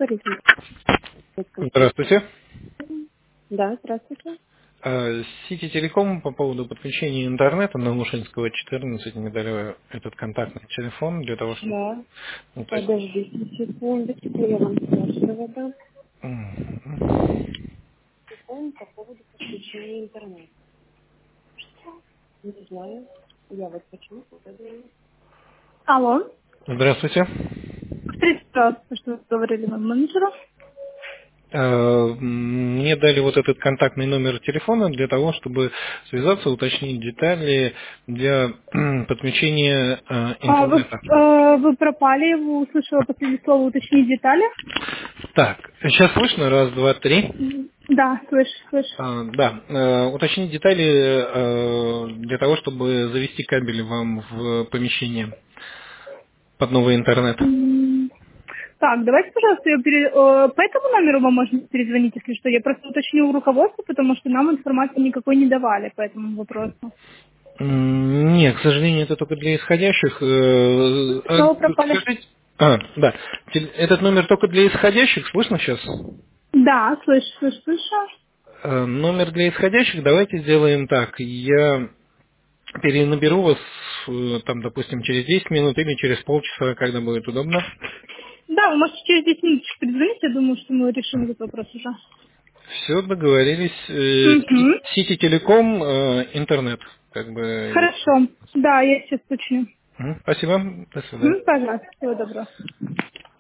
Борисовна. Здравствуйте. Да, здравствуйте. Сити Телеком по поводу подключения интернета на Лушинского 14 мне дали этот контактный телефон для того, чтобы Да, уточнить. подождите секундочку, я вам спрашиваю, да. Телефон по поводу подключения интернета. Не знаю, я вот почему говорю. Алло, Здравствуйте. повторите, пожалуйста, что вы говорили вам менеджеру. Мне дали вот этот контактный номер телефона для того, чтобы связаться, уточнить детали для подключения интернета. Вы пропали, я услышала последнее слово «уточнить детали». Так, сейчас слышно? Раз, два, три. Да, слышу. Да, уточнить детали для того, чтобы завести кабель вам в помещение под новый интернет. Так, давайте, пожалуйста, по этому номеру вы можете перезвонить, если что. Я просто уточню у руководства, потому что нам информации никакой не давали по этому вопросу. Нет, к сожалению, это только для исходящих. Снова пропали? Скажите. Да. Этот номер только для исходящих, слышно сейчас? Да, слышу. Номер для исходящих, давайте сделаем так. Я перенаберу вас, там, допустим, через 10 минут или через полчаса, когда будет удобно. Да, вы можете через 10 минут перезвонить, я думаю, что мы решим этот вопрос уже. Все, договорились. Угу. Сити Телеком, интернет. Как бы. Хорошо. Да, я сейчас уточню. Спасибо. До свидания. Пожалуйста, всего доброго.